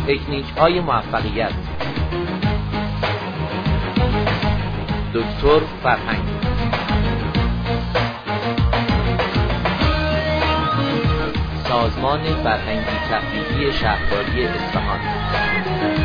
تکنیک‌های موفقیت. دکتر فرهنگ. سازمان فرهنگی تفریحی شهرداری اصفهان.